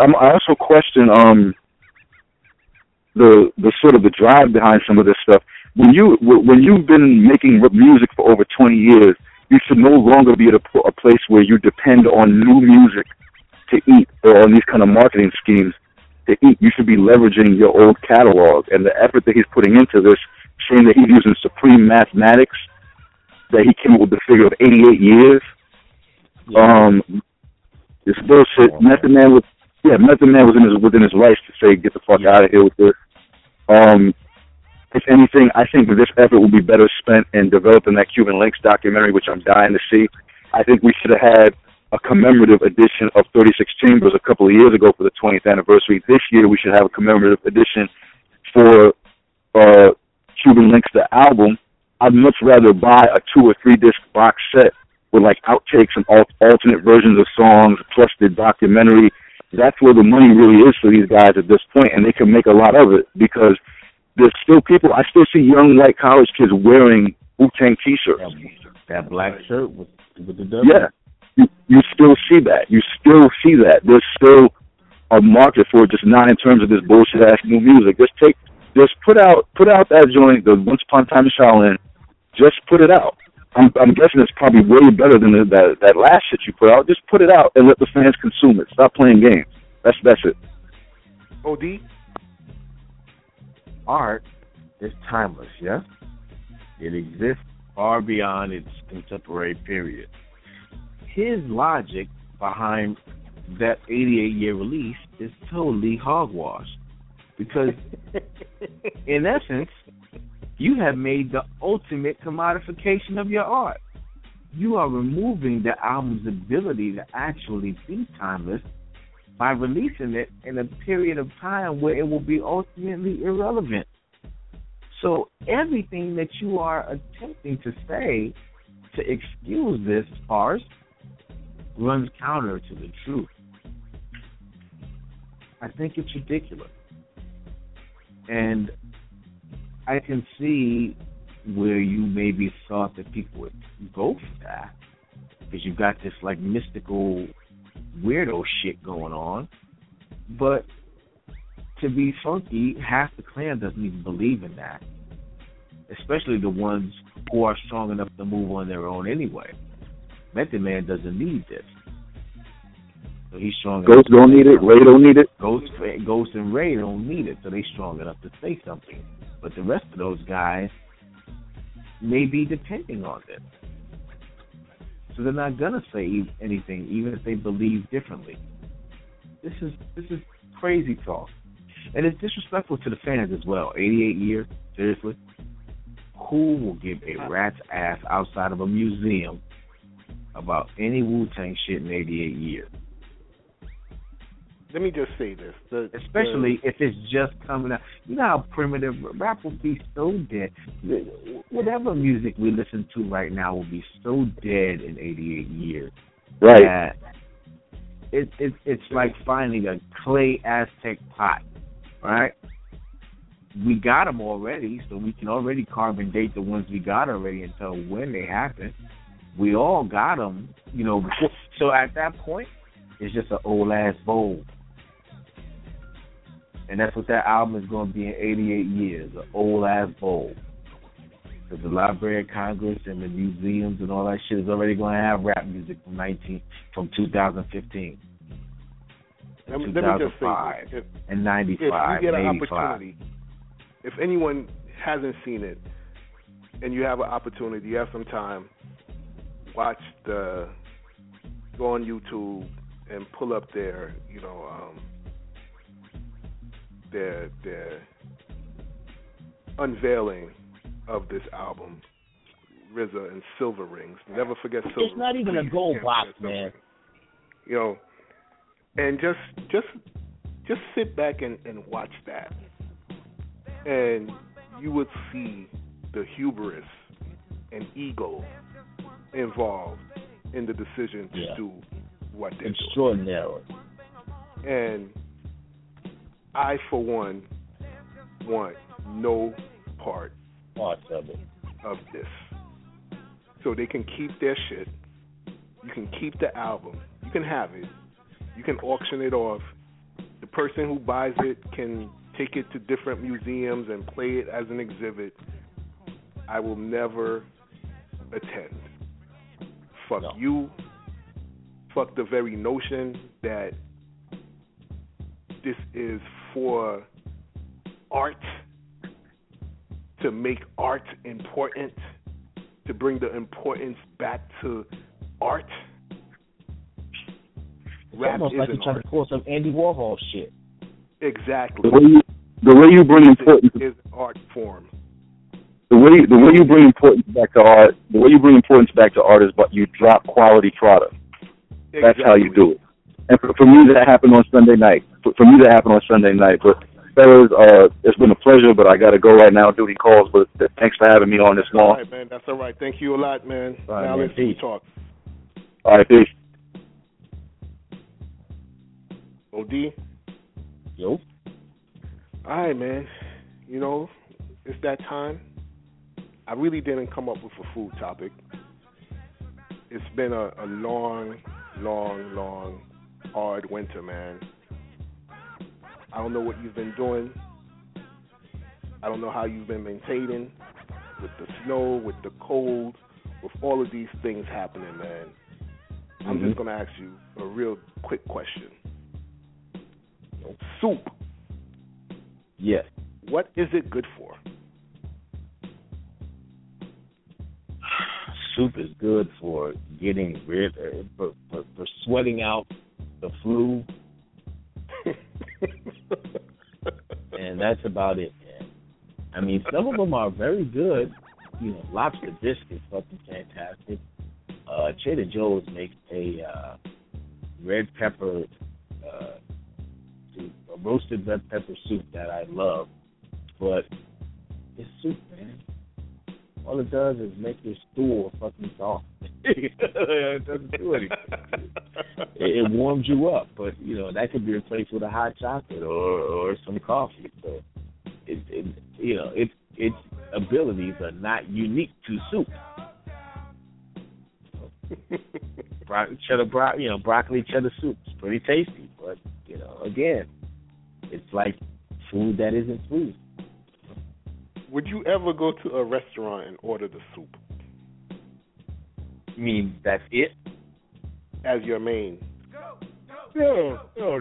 the sort of the drive behind some of this stuff. When you've been making music for over 20 years, You should no longer be at a place where you depend on new music to eat, or on these kind of marketing schemes to eat. You should be leveraging your old catalog, and the effort that he's putting into this, saying that he's using supreme mathematics, that he came up with the figure of 88 years. It's bullshit. Method Man was within his rights to say, get the fuck out of here with this. If anything, I think that this effort will be better spent in developing that Cuban Links documentary, which I'm dying to see. I think we should have had a commemorative edition of 36 Chambers a couple of years ago for the 20th anniversary. This year, we should have a commemorative edition for Cuban Links, the album. I'd much rather buy a 2 or 3 disc box set with like outtakes and alternate versions of songs, plus the documentary. That's where the money really is for these guys at this point, and they can make a lot of it because there's still people. I still see young white college kids wearing Wu-Tang T-shirts. That black shirt with the W. Yeah, you still see that. You still see that. There's still a market for it, just not in terms of this bullshit ass new music. Just put out that joint, the Once Upon a Time in Shaolin. Just put it out. I'm guessing it's probably way better than that last shit you put out. Just put it out and let the fans consume it. Stop playing games. That's it. OD? Art is timeless, yes? It exists far beyond its contemporary period. His logic behind that 88-year release is totally hogwash. Because, in essence, you have made the ultimate commodification of your art. You are removing the album's ability to actually be timeless by releasing it in a period of time where it will be ultimately irrelevant. So everything that you are attempting to say to excuse this farce runs counter to the truth. I think it's ridiculous. And I can see where you maybe thought that people would go for that because you've got this like mystical weirdo shit going on, but to be funky, half the clan doesn't even believe in that, especially the ones who are strong enough to move on their own anyway. Method Man doesn't need this, so he's strong. Ghost don't need it. Ray don't need it. Ghost and Ray don't need it, so they're strong enough to say something. But the rest of those guys may be depending on this. So they're not gonna say anything, even if they believe differently. This is crazy talk, and it's disrespectful to the fans as well. 88 years, seriously. Who will give a rat's ass outside of a museum about any Wu-Tang shit in 88 years? Let me just say this. Especially if it's just coming out. You know how primitive rap will be so dead. Whatever music we listen to right now will be so dead in 88 years. Right. It's like finding a clay Aztec pot, right? We got them already, so we can already carve and date the ones we got already and tell when they happen. We all got them, before. So at that point, it's just an old-ass bowl. And that's what that album is going to be in 88 years, an old-ass bowl. Because the Library of Congress and the museums and all that shit is already going to have rap music from 2015. Let me just say this. And 95, if you get an 85. opportunity, if anyone hasn't seen it, and you have an opportunity, you have some time, go on YouTube and pull up their unveiling of this album, RZA and Silver Rings. Never forget Silver Rings. It's not even a gold box, man. And just sit back and watch that, and you would see the hubris and ego involved in the decision to do what they're doing. Extraordinary. And I, for one, want no parts of it. Of this. So they can keep their shit. You can keep the album. You can have it. You can auction it off. The person who buys it can take it to different museums and play it as an exhibit. I will never attend. Fuck you. Fuck the very notion that this is for art, to make art important, to bring the importance back to art. It's almost like you're trying to pull some Andy Warhol shit. Exactly. The way you bring importance is art form. The way you bring importance back to art, is but you drop quality product. Exactly. That's how you do it. And for me, that happened on Sunday night. But fellas, it's been a pleasure, but I got to go right now, duty calls. But thanks for having me on this long. All right, man. That's all right. Thank you a lot, man. Right, now man. let's talk. All right, peace. OD? Yo. All right, man. You know, it's that time. I really didn't come up with a food topic. It's been a long, hard winter, man. I don't know what you've been doing. I don't know how you've been maintaining with the snow, with the cold, with all of these things happening, man. I'm just going to ask you a real quick question. Soup. Yes. What is it good for? Soup is good for getting rid for sweating out the flu. And that's about it, man. I mean, some of them are very good. You know, lobster biscuits, fucking fantastic. Trader Joe's makes a red pepper soup, a roasted red pepper soup that I love. But it's soup, man. All it does is make your stool fucking soft. It doesn't do anything. It warms you up, but you know that could be replaced with a hot chocolate or some coffee. So, its abilities are not unique to soup. Broccoli cheddar soup is pretty tasty, but you know, again, it's like food that isn't food. Would you ever go to a restaurant and order the soup? You mean that's it? As your main? No.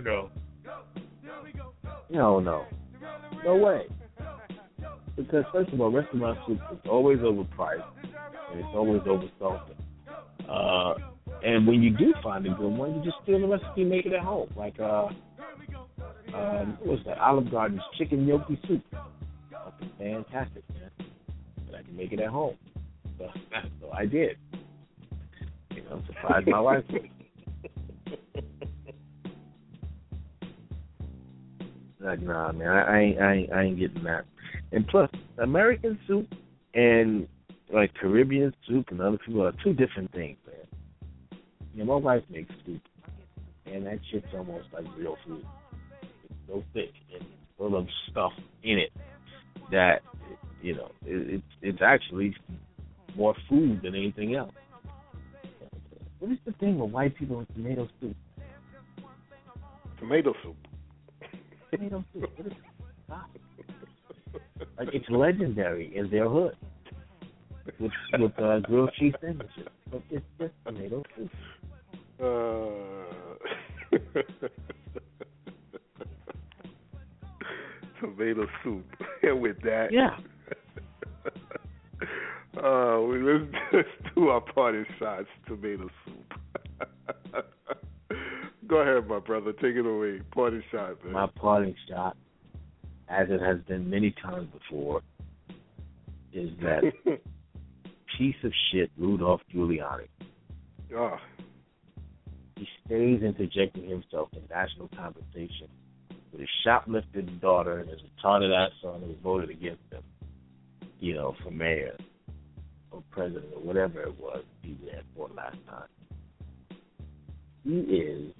No way. Because first of all, restaurant soup is always overpriced and it's always oversalted. And when you do find a good one, you just steal the recipe and make it at home. Like what's that? Olive Garden's chicken gnocchi soup. Fucking fantastic, man. But I can make it at home. So I did. You know, surprised my wife with it. Like, nah, man, I ain't getting that. And plus, American soup and like Caribbean soup and other people are two different things, man. You know, my wife makes soup, and that shit's almost like real food. It's so thick and full of stuff in it that, you know, it's actually more food than anything else. What is the thing with white people with tomato soup? Tomato soup. Tomato soup. What is like, it's legendary in their hood with grilled cheese sandwiches, but it's just tomato soup. Tomato soup. And with that, yeah. Let's do our party shots. Tomato soup. Go ahead, my brother. Take it away. Party shot, man. My party shot, as it has been many times before, is that piece of shit Rudolph Giuliani. Oh. He stays interjecting himself in national conversation with his shoplifting daughter and his retarded ass son who voted against him, you know, for mayor or president or whatever it was he ran for last time. He is.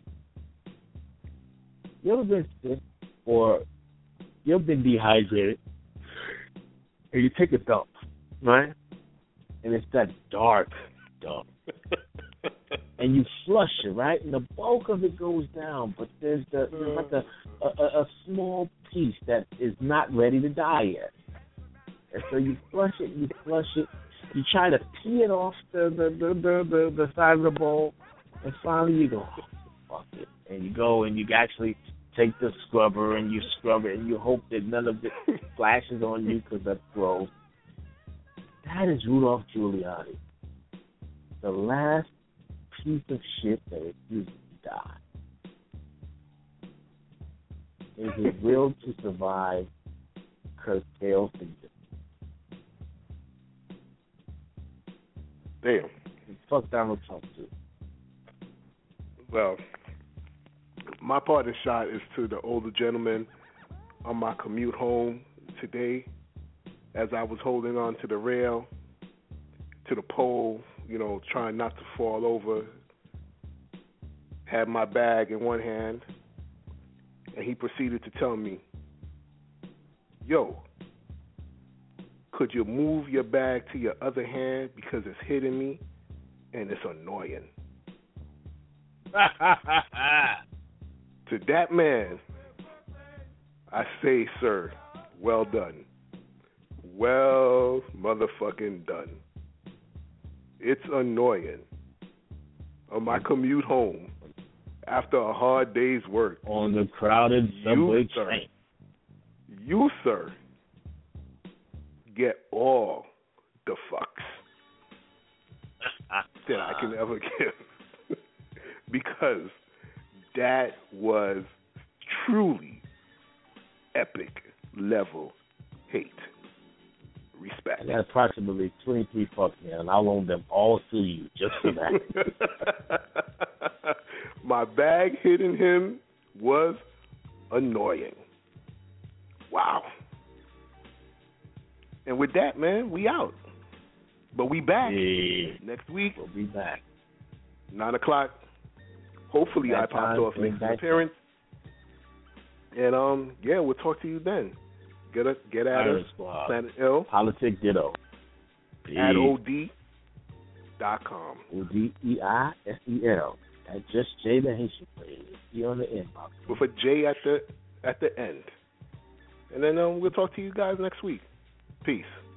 You ever been sick or you ever been dehydrated and you take a dump, right? And it's that dark dump. And you flush it, right? And the bulk of it goes down, but there's like a small piece that is not ready to die yet. And so you flush it, You try to pee it off the side of the bowl, and finally you go, oh, fuck it. And you go and you actually take the scrubber and you scrub it, and you hope that none of it flashes on you because that's gross. That is Rudolph Giuliani. The last piece of shit that refused to die. Is his will to survive curtailed to this. Damn. Fuck Donald Trump too. Well, my parting shot is to the older gentleman on my commute home today as I was holding on to the rail, to the pole, trying not to fall over. Had my bag in one hand, and he proceeded to tell me, yo, could you move your bag to your other hand because it's hitting me and it's annoying. To that man, I say, sir, well done. Well motherfucking done. It's annoying. On my commute home, after a hard day's work. On the crowded subway train. You, sir, get all the fucks that I can ever give. Because that was truly epic level hate. Respect. I got approximately 23 fucks, man, and I'll loan them all to you just for that. My bag hitting him was annoying. Wow. And with that, man, we out. But we back next week. We'll be back. 9 o'clock. Hopefully I popped off makes an appearance. And yeah, we'll talk to you then. Get at us. Planet Ill. Politic Ditto. At OD.com. ODEISEL. That's just J the Haitian phrase. See on the inbox. With a J at the end. And then we'll talk to you guys next week. Peace.